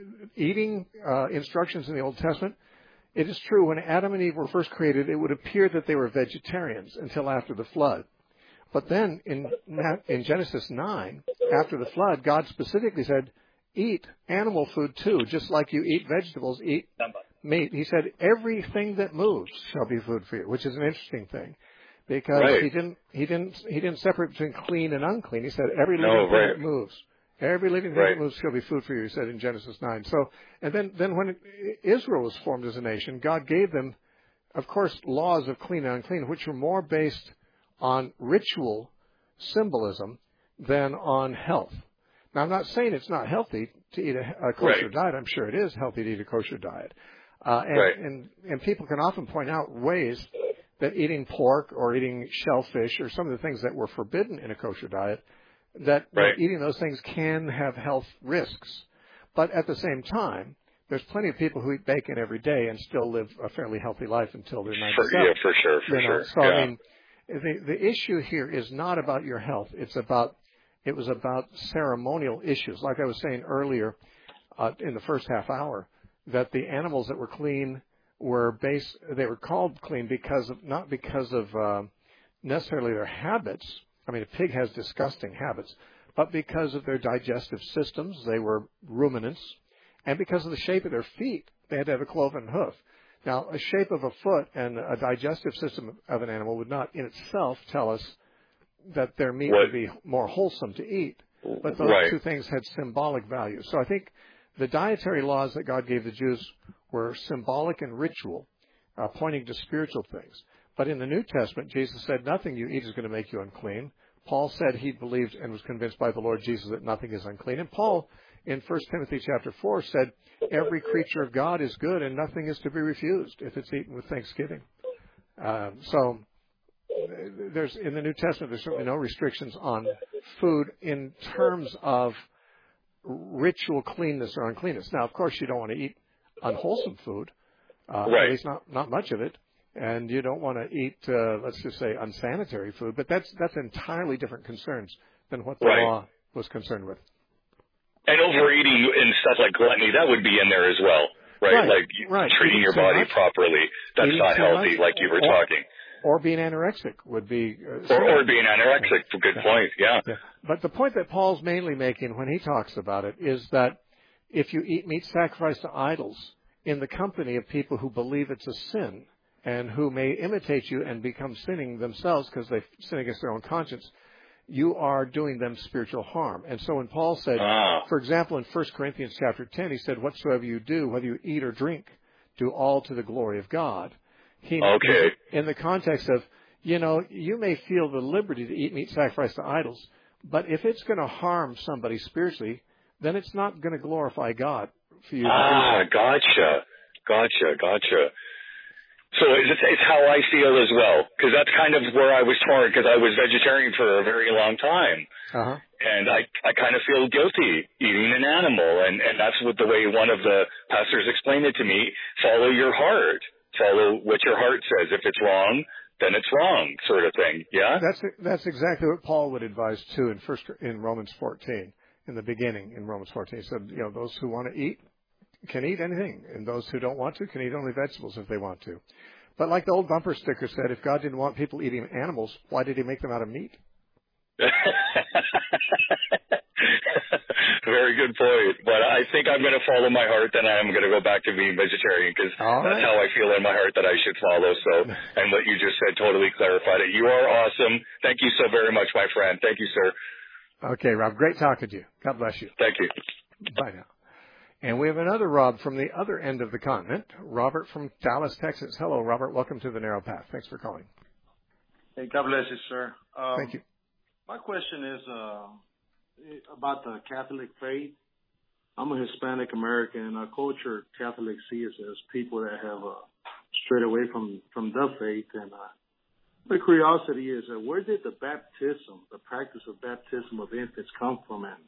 eating uh, instructions in the Old Testament, it is true when Adam and Eve were first created, it would appear that they were vegetarians until after the flood. But then in, in Genesis nine, after the flood, God specifically said, eat animal food too, just like you eat vegetables, eat meat. He said, everything that moves shall be food for you, which is an interesting thing. Because right. he didn't, he didn't, he didn't separate between clean and unclean. He said every living no, thing right. that moves, every living thing right. that moves shall be food for you. He said in Genesis nine. So, and then, then when Israel was formed as a nation, God gave them, of course, laws of clean and unclean, which were more based on ritual symbolism than on health. Now, I'm not saying it's not healthy to eat a, a kosher right. diet. I'm sure it is healthy to eat a kosher diet, uh, and, right. and and people can often point out ways that eating pork or eating shellfish or some of the things that were forbidden in a kosher diet, that right. eating those things can have health risks. But at the same time, there's plenty of people who eat bacon every day and still live a fairly healthy life until they're ninety-seven. For, yeah, for sure, for you know? sure. So, yeah. I mean, the, the issue here is not about your health. It's about, it was about ceremonial issues. Like I was saying earlier uh, in the first half hour, that the animals that were clean were based, they were called clean because of, not because of uh, necessarily their habits. I mean, a pig has disgusting habits, but because of their digestive systems, they were ruminants, and because of the shape of their feet, they had to have a cloven hoof. Now, a shape of a foot and a digestive system of an animal would not in itself tell us that their meat what? would be more wholesome to eat, but those right. two things had symbolic value. So I think the dietary laws that God gave the Jews were symbolic and ritual, uh, pointing to spiritual things. But in the New Testament, Jesus said nothing you eat is going to make you unclean. Paul said he believed and was convinced by the Lord Jesus that nothing is unclean. And Paul, in First Timothy chapter four, said every creature of God is good and nothing is to be refused if it's eaten with thanksgiving. Um, so there's in the New Testament, there's certainly no restrictions on food in terms of ritual cleanness or uncleanness. Now, of course, you don't want to eat unwholesome food, uh, right. at least not, not much of it. And you don't want to eat, uh, let's just say, unsanitary food. But that's that's entirely different concerns than what the right. law was concerned with. And overeating and stuff like gluttony, that would be in there as well, right? Right, like right. treating Eating your too body much, properly. That's not healthy, much, like you were or, talking. Or being anorexic would be... Uh, or, or being anorexic, yeah. Good point, yeah. yeah. But the point that Paul's mainly making when he talks about it is that if you eat meat sacrificed to idols in the company of people who believe it's a sin and who may imitate you and become sinning themselves because they sin against their own conscience, you are doing them spiritual harm. And so when Paul said, ah. for example, in First Corinthians chapter ten, he said, whatsoever you do, whether you eat or drink, do all to the glory of God. He, okay. In the context of, you know, you may feel the liberty to eat meat sacrificed to idols, but if it's going to harm somebody spiritually, then it's not going to glorify God for you. Ah, to do that. gotcha. Gotcha, gotcha. So it's, it's how I feel as well, because that's kind of where I was torn, because I was vegetarian for a very long time. Uh-huh. And I, I kind of feel guilty eating an animal, and, and that's what the way one of the pastors explained it to me. Follow your heart. Follow what your heart says. If it's wrong, then it's wrong, sort of thing. Yeah? That's that's exactly what Paul would advise, too, in first in Romans fourteen, in the beginning in Romans fourteen. He said, you know, those who want to eat can eat anything, and those who don't want to can eat only vegetables if they want to. But like the old bumper sticker said, if God didn't want people eating animals, why did he make them out of meat? Very good point. But I think I'm going to follow my heart, and I'm going to go back to being vegetarian, because right. That's how I feel in my heart that I should follow. So, and what you just said totally clarified it. You are awesome. Thank you so very much, my friend. Thank you, sir. Okay, Rob. Great talking to you. God bless you. Thank you. Bye now. And we have another Rob from the other end of the continent, Robert from Dallas, Texas. Hello, Robert. Welcome to the Narrow Path. Thanks for calling. Hey, God bless you, sir. Um, Thank you. My question is uh, about the Catholic faith. I'm a Hispanic American. In our culture, Catholics see us as people that have uh, strayed away from, from the faith. And uh, the curiosity is, uh, where did the baptism, the practice of baptism of infants come from? And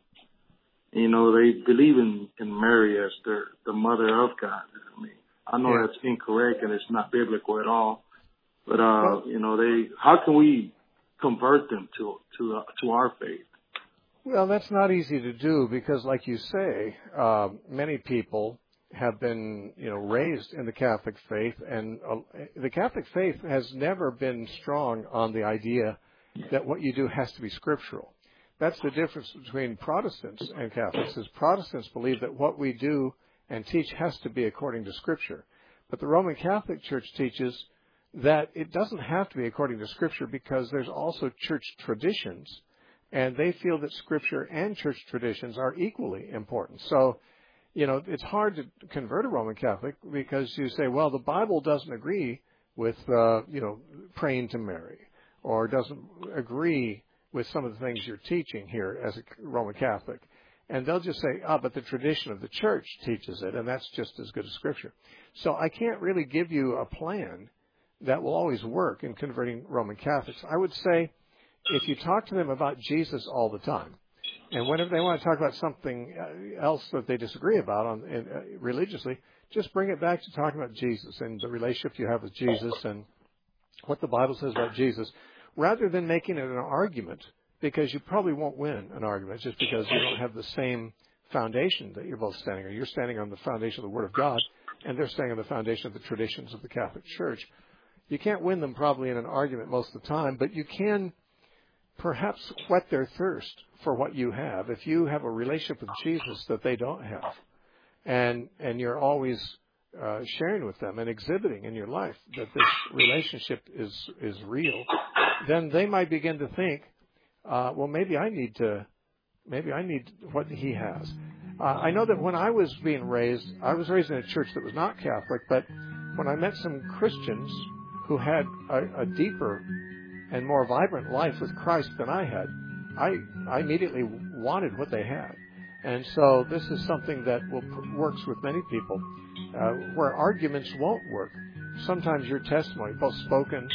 you know, they believe in, in Mary as their, the mother of God. I mean, I know yeah. that's incorrect and it's not biblical at all. But, uh, well, you know, they, how can we convert them to, to, uh, to our faith? Well, that's not easy to do because, like you say, uh, many people have been, you know, raised in the Catholic faith, and uh, the Catholic faith has never been strong on the idea that what you do has to be scriptural. That's the difference between Protestants and Catholics, is Protestants believe that what we do and teach has to be according to Scripture. But the Roman Catholic Church teaches that it doesn't have to be according to Scripture because there's also church traditions, and they feel that Scripture and church traditions are equally important. So, you know, it's hard to convert a Roman Catholic because you say, well, the Bible doesn't agree with, uh, you know, praying to Mary, or doesn't agree with some of the things you're teaching here as a Roman Catholic. And they'll just say, ah, oh, but the tradition of the church teaches it, and that's just as good as Scripture. So I can't really give you a plan that will always work in converting Roman Catholics. I would say if you talk to them about Jesus all the time, and whenever they want to talk about something else that they disagree about on, uh, religiously, just bring it back to talking about Jesus and the relationship you have with Jesus and what the Bible says about Jesus, rather than making it an argument, because you probably won't win an argument just because you don't have the same foundation that you're both standing on. You're standing on the foundation of the Word of God, and they're standing on the foundation of the traditions of the Catholic Church. You can't win them probably in an argument most of the time, but you can perhaps whet their thirst for what you have. If you have a relationship with Jesus that they don't have, and and you're always uh, sharing with them and exhibiting in your life that this relationship is is real, then they might begin to think, uh, well, maybe I need to, maybe I need what he has. Uh, I know that when I was being raised, I was raised in a church that was not Catholic, but when I met some Christians who had a, a deeper and more vibrant life with Christ than I had, I, I immediately wanted what they had. And so this is something that will, works with many people, uh, where arguments won't work. Sometimes your testimony, both spoken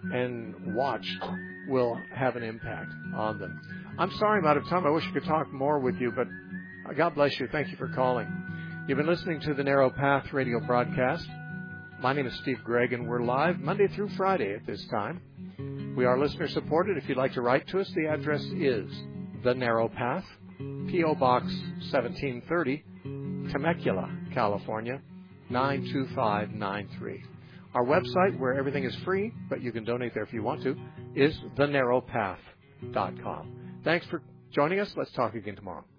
and watched, will have an impact on them. I'm sorry I'm out of time. I wish I could talk more with you, but God bless you. Thank you for calling. You've been listening to the Narrow Path radio broadcast. My name is Steve Gregg, and we're live Monday through Friday at this time. We are listener-supported. If you'd like to write to us, the address is The Narrow Path, P O. Box seventeen thirty, Temecula, California, nine two five nine three. Our website, where everything is free, but you can donate there if you want to, is the narrow path dot com. Thanks for joining us. Let's talk again tomorrow.